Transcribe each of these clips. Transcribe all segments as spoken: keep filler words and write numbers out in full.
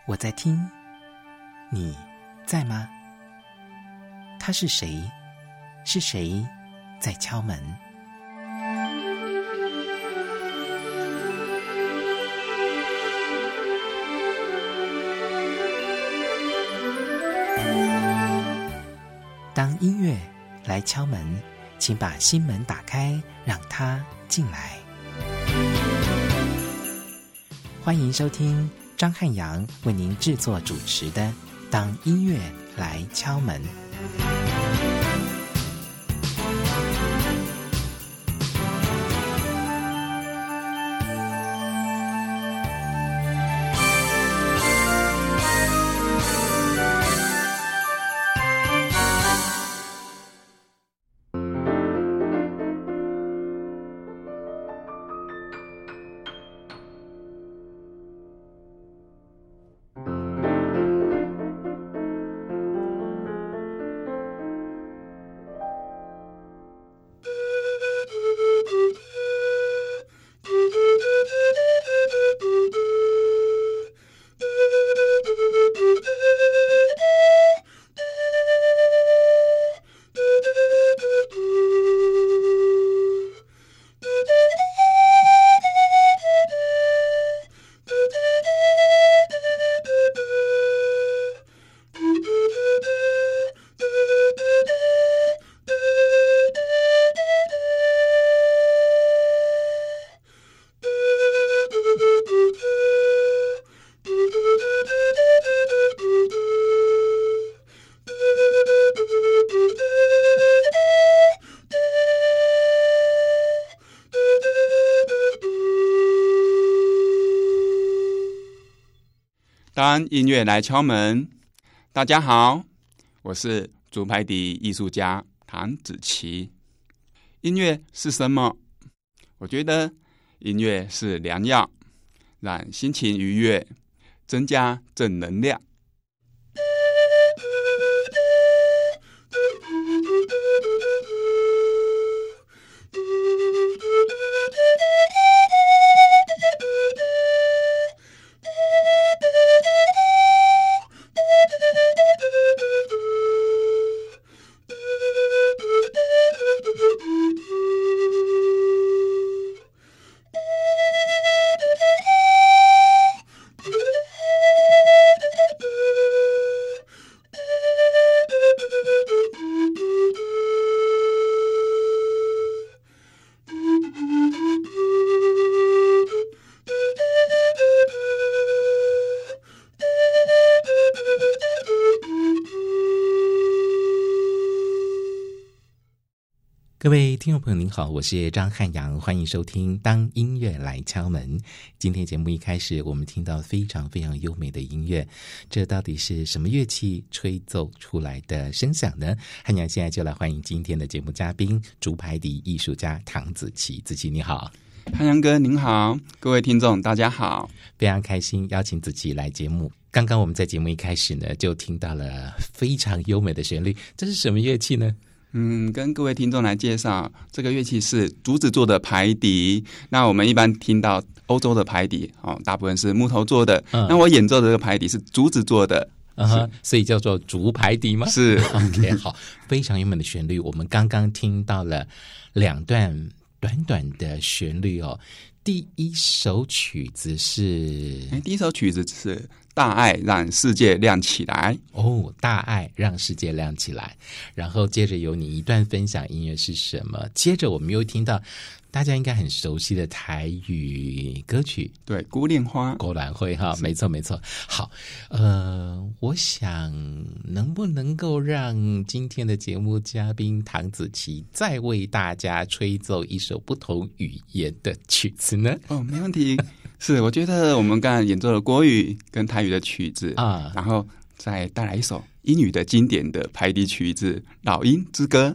我在听，你在吗？他是谁？是谁在敲门？当音乐来敲门，请把心门打开，让它进来。欢迎收听张汉阳为您制作主持的《当音乐来敲门》。 当音乐来敲门，大家好，我是竹排笛艺术家唐子琪。音乐是什么？我觉得音乐是良药，让心情愉悦，增加正能量。 各位听众朋友您好，我是张汉阳，欢迎收听当音乐来敲门。今天节目一开始我们听到非常非常优美的音乐，这到底是什么乐器吹奏出来的声响呢？汉阳现在就来欢迎今天的节目嘉宾，竹排笛艺术家唐子琪。子琪你好。 汉阳哥您好，各位听众大家好， 非常开心邀请子琪来节目。刚刚我们在节目一开始呢就听到了非常优美的旋律，这是什么乐器呢？ 嗯，跟各位听众来介绍，这个乐器是竹子做的排笛。那我们一般听到欧洲的排笛，哦，大部分是木头做的。嗯、那我演奏的这个排笛是竹子做的， uh-huh, 所以叫做竹排笛吗？ 是。 OK， 好，非常优美的旋律。我们刚刚听到了两段短短的旋律哦。第一首曲子是， 哎，第一首曲子是大爱让世界亮起来。 哦，大爱让世界亮起来。然后接着由你一段分享音乐是什么？接着我们又听到大家应该很熟悉的台语歌曲， 对，孤恋花果然会哈，没错没错。好，呃，我想能不能够让今天的节目嘉宾唐子琪再为大家吹奏一首不同语言的曲子呢？ 哦，没问题。是，我觉得我们刚才演奏了国语跟台语的曲子啊， 然后再带来一首英语的经典的排笛曲子《老鹰之歌》。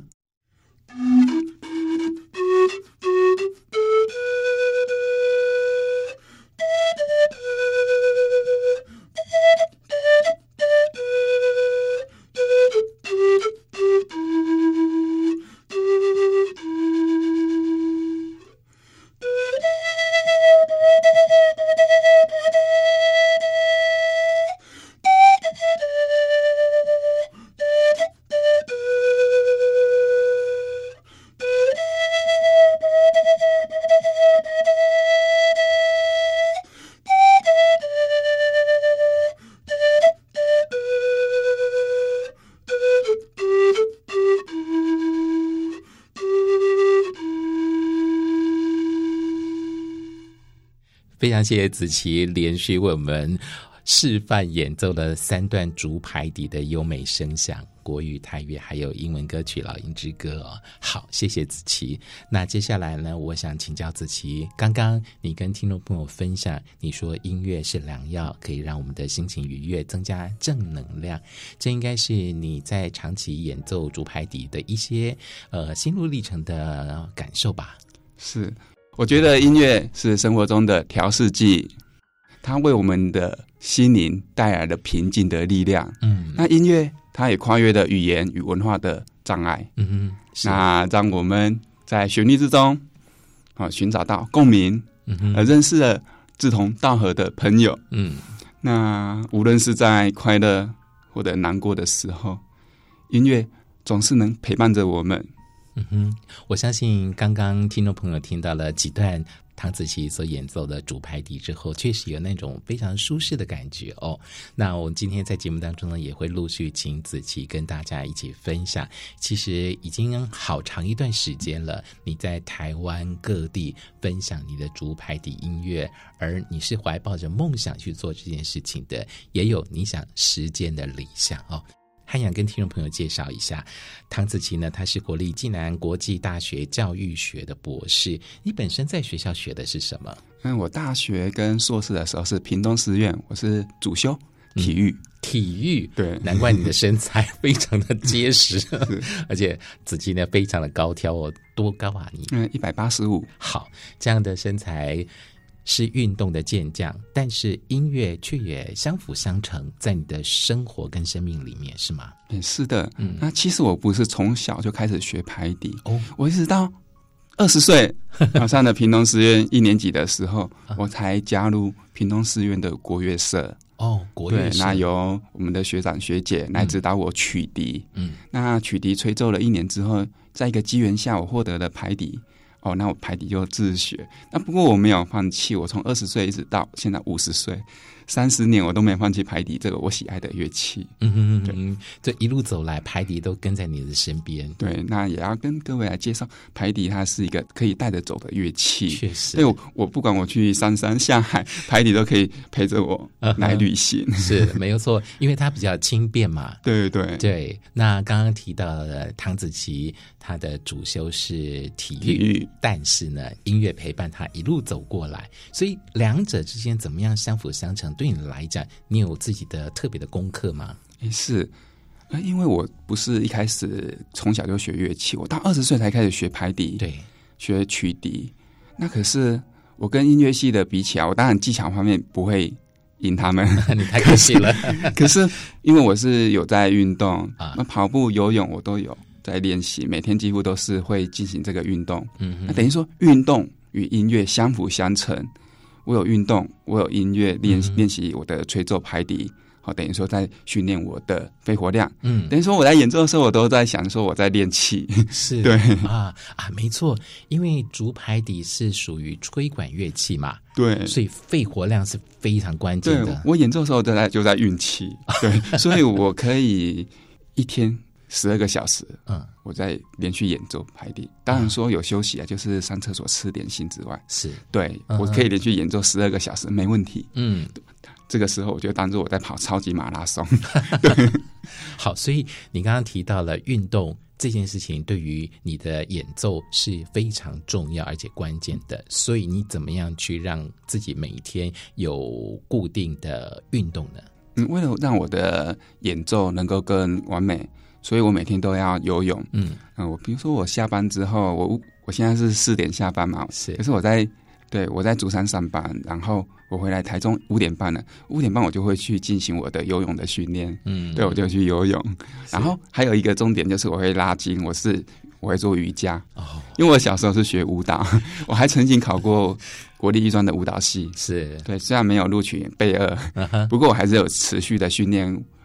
非常谢谢子琪连续为我们示范演奏了三段竹排笛的优美声响，国语、台语还有英文歌曲《老鹰之歌》哦。好，谢谢子琪。那接下来呢，我想请教子琪，刚刚你跟听众朋友分享，你说音乐是良药，可以让我们的心情愉悦，增加正能量，这应该是你在长期演奏竹排笛的一些呃心路历程的感受吧？ 是，我觉得音乐是生活中的调试剂，它为我们的心灵带来了平静的力量。嗯，那音乐它也跨越了语言与文化的障碍。嗯哼，那让我们在旋律之中啊寻找到共鸣，嗯哼，而认识了志同道合的朋友。嗯，那无论是在快乐或者难过的时候，音乐总是能陪伴着我们。 嗯哼，我相信刚刚听众朋友听到了几段唐子琪所演奏的竹排笛之后，确实有那种非常舒适的感觉哦。那我们今天在节目当中呢，也会陆续请子琪跟大家一起分享。其实已经好长一段时间了，你在台湾各地分享你的竹排笛音乐，而你是怀抱着梦想去做这件事情的，也有你想实践的理想哦。汉阳跟听众朋友介绍一下，唐子琪呢，他是国立暨南国际大学教育学的博士。你本身在学校学的是什么？ 嗯，我大学跟硕士的时候是屏东师院，我是主修体育。 嗯、体育， 对， 难怪你的身材非常的结实，而且子琪呢非常的高挑哦，多高啊你？ 嗯，一百八十五。 好，这样的身材。是运动的健将，但是音乐却也相辅相成，在你的生活跟生命里面，是吗？ 嗯，是的。嗯，那其实我不是从小就开始学排笛，哦，我一直到二十岁，上了屏东师院一年级的时候，我才加入屏东师院的国乐社。 哦，国乐社， 对，那由我们的学长学姐来指导我曲笛。嗯，那曲笛吹奏了一年之后，在一个机缘下，我获得了排笛。哦，那我排笛就自学。那不过我没有放弃，我从二十岁一直到现在五十岁，三十年我都没放弃排笛这个我喜爱的乐器。嗯哼哼，对，这一路走来，排笛都跟在你的身边。 对，那也要跟各位来介绍，排笛它是一个可以带着走的乐器。 确实， 对，我我不管我去山山下海，排笛都可以陪着我来旅行。 Uh-huh, 是，没有错，因为它比较轻便嘛。 对对对。那刚刚提到的唐子琪，他的主修是体育。体育但是呢，音乐陪伴他一路走过来，所以两者之间怎么样相辅相成？对你来讲，你有自己的特别的功课吗？ 是，因为我不是一开始从小就学乐器，我到二十岁才开始学排笛， 对， 学曲笛。那可是我跟音乐系的比起来，我当然技巧方面不会赢他们。 你太可惜了。 可是因为我是有在运动啊，那跑步、游泳我都有在练习，每天几乎都是会进行这个运动。嗯，那等于说运动与音乐相辅相成。我有运动，我有音乐练练习我的吹奏排笛，好，等于说在训练我的肺活量。嗯，等于说我在演奏的时候，我都在想说我在练气。 是， 对啊啊，没错，因为竹排笛是属于吹管乐器嘛， 对， 所以肺活量是非常关键的。 对，我演奏的时候就在就在运气，对，所以我可以一天十二个小时，嗯，我在连续演奏排笛。当然说有休息啊，就是上厕所吃点心之外， 是对、嗯、我可以连续演奏十二个小时没问题。嗯，这个时候我就当作我在跑超级马拉松。对， 好，所以你刚刚提到了运动这件事情，对于你的演奏是非常重要而且关键的。所以你怎么样去让自己每一天有固定的运动呢？ 嗯，为了让我的演奏能够更完美，所以我每天都要游泳。嗯，嗯，我比如说我下班之后，我我现在是四点下班嘛， 是， 可是我在对我在竹山上班，然后我回来台中五点半了，五点半我就会去进行我的游泳的训练。嗯，对，我就去游泳。然后还有一个重点就是我会拉筋，我是我会做瑜伽。哦，因为我小时候是学舞蹈，我还曾经考过国立艺专的舞蹈系。 是， 对，虽然没有录取备二，uh-huh. 不过我还是有持续的训练。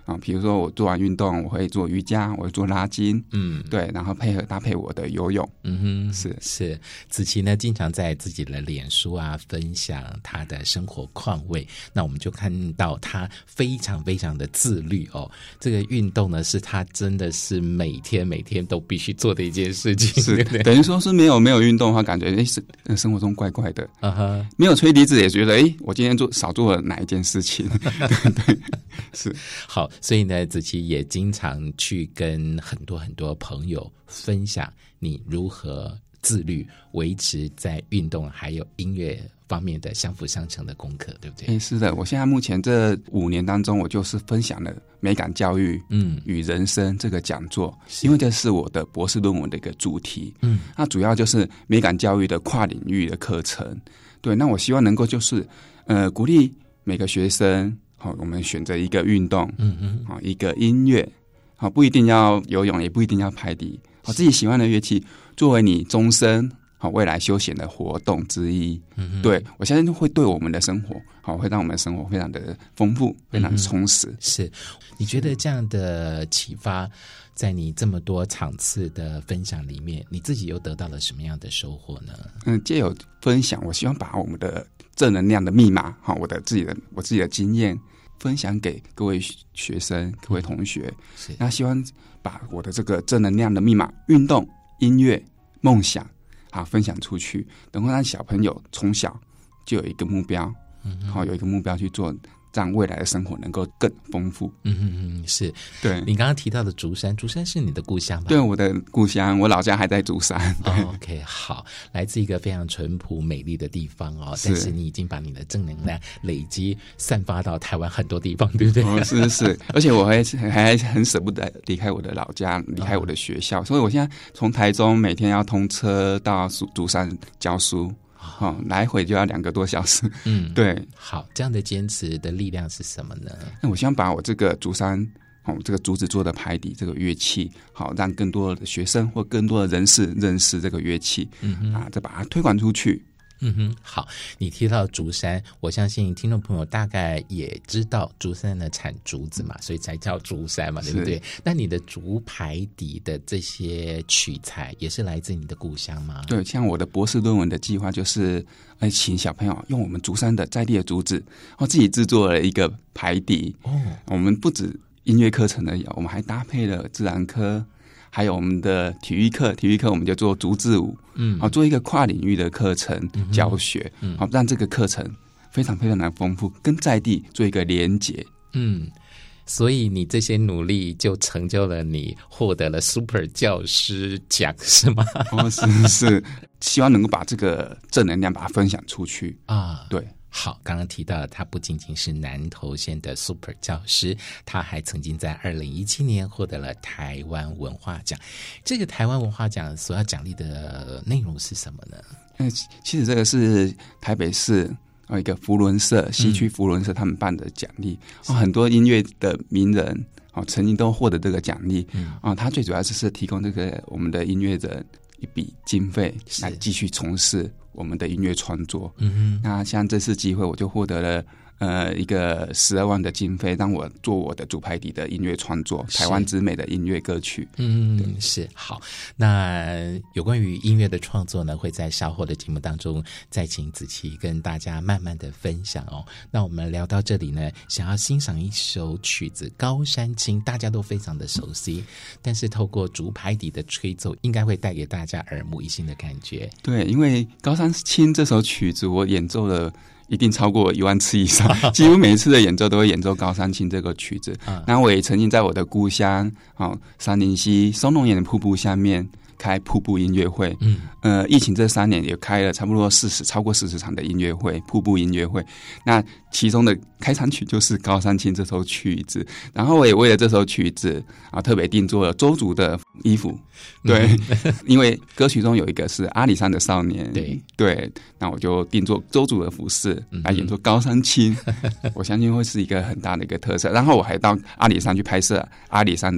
啊，比如说我做完运动，我会做瑜伽，我会做拉筋，嗯，对，然后配合搭配我的游泳，嗯哼，是是。子琪呢，经常在自己的脸书啊分享他的生活况味，那我们就看到他非常非常的自律哦。这个运动呢，是他真的是每天每天都必须做的一件事情， 是对不对？ 等于说是没有没有运动的话，感觉哎，生活中怪怪的，啊哈，没有吹笛子也觉得哎，我今天做少做了哪一件事情，对对，是好。所以呢，子琪也经常去跟很多很多朋友分享你如何自律，维持在运动还有音乐方面的相辅相成的功课，对不对？ 欸、是的，我现在目前这五年当中，我就是分享了美感教育嗯与人生这个讲座，因为这是我的博士论文的一个主题。嗯，那主要就是美感教育的跨领域的课程。对，那我希望能够就是呃鼓励每个学生。好，我们选择一个运动，嗯嗯，好，一个音乐，好，不一定要游泳，也不一定要拍笛，好，自己喜欢的乐器作为你终身好未来休闲的活动之一。嗯，对，我相信会对我们的生活，好，会让我们的生活非常的丰富，非常的充实。 嗯、是，你觉得这样的启发，在你这么多场次的分享里面，你自己又得到了什么样的收获呢？ 嗯，藉由分享，我希望把我们的正能量的密码，哈，我的自己的我自己的经验分享给各位学生、各位同学。是，那希望把我的这个正能量的密码，运动、音乐、梦想，啊，分享出去，能够让小朋友从小就有一个目标，嗯，好，有一个目标去做。让未来的生活能够更丰富。 嗯嗯嗯，是。 对， 你刚刚提到的竹山，竹山是你的故乡吧？ 对，我的故乡，我老家还在竹山。 哦、OK， 好，来自一个非常淳朴美丽的地方哦。是，但是你已经把你的正能量累积散发到台湾很多地方，对不对？ 哦，是是，而且我还还很舍不得离开我的老家，离开我的学校，哦、所以我现在从台中每天要通车到竹山教书。哦，来回就要两个多小时。嗯，对。 好，这样的坚持的力量是什么呢？ 那我希望把我这个竹山哦，这个竹子做的排笛这个乐器，好让更多的学生或更多的人士认识这个乐器，嗯啊，再把它推广出去。 嗯哼，好，你提到竹山，我相信听众朋友大概也知道竹山呢产竹子嘛，所以才叫竹山嘛，对不对？那你的竹排笛的这些取材也是来自你的故乡吗？ 对，像我的博士论文的计划就是，呃，请小朋友用我们竹山的在地的竹子，哦，自己制作了一个排笛。哦，我们不止音乐课程而已，我们还搭配了自然科。还有我们的体育课，体育课我们就做竹字舞，嗯，好做一个跨领域的课程教学，嗯，好让这个课程非常非常的丰富，跟在地做一个连结， 嗯，所以你这些努力就成就了你获得了 Super 教师奖，是吗？ 哦，是是，希望能够把这个正能量把它分享出去啊，对。 好，刚刚提到他不仅仅是南投县的 Super 教师，他还曾经在二零一七年获得了台湾文化奖。这个台湾文化奖所要奖励的内容是什么呢？ 嗯，其实这个是台北市一个福伦社西区福伦社他们办的奖励，嗯，很多音乐的名人曾经都获得这个奖励，嗯，他最主要就是提供这个我们的音乐人一笔经费来继续从事我们的音乐创作。嗯哼，那像这次机会，我就获得了呃一个十二万的经费，让我做我的竹排笛的音乐创作，台湾之美的音乐歌曲。 嗯，是好。那有关于音乐的创作呢，会在稍后的节目当中再请子琪跟大家慢慢的分享哦。那我们聊到这里呢，想要欣赏一首曲子《高山青》，大家都非常的熟悉，但是透过竹排笛的吹奏，应该会带给大家耳目一新的感觉。 对，因为《高山青》这首曲子我演奏了一定超过一万次以上，几乎每一次的演奏都会演奏《高山青》这个曲子。那我也曾经在我的故乡哦，杉林溪松龙岩的瀑布下面开瀑布音乐会。嗯，呃，疫情这三年也开了差不多四十超过四十场的音乐会，瀑布音乐会。那其中的开场曲就是《高山青》这首曲子，然后我也为了这首曲子啊特别定做了周族的衣服。对，嗯、因为歌曲中有一个是阿里山的少年，对对，那我就定做周族的服饰来演奏《高山青》，嗯，我相信会是一个很大的一个特色。然后我还到阿里山去拍摄阿里山的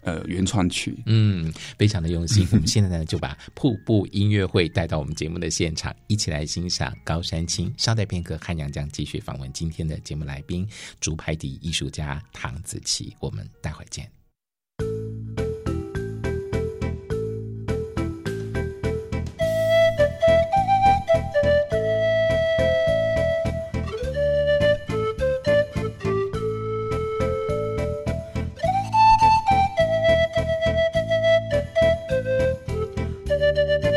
呃原创曲。 嗯，非常的用心。我们现在呢就把瀑布音乐会带到我们节目的现场，一起来欣赏高山青。稍待片刻，汉阳将继续访问今天的节目来宾竹排笛艺术家唐子琪，我们待会见。 Thank you.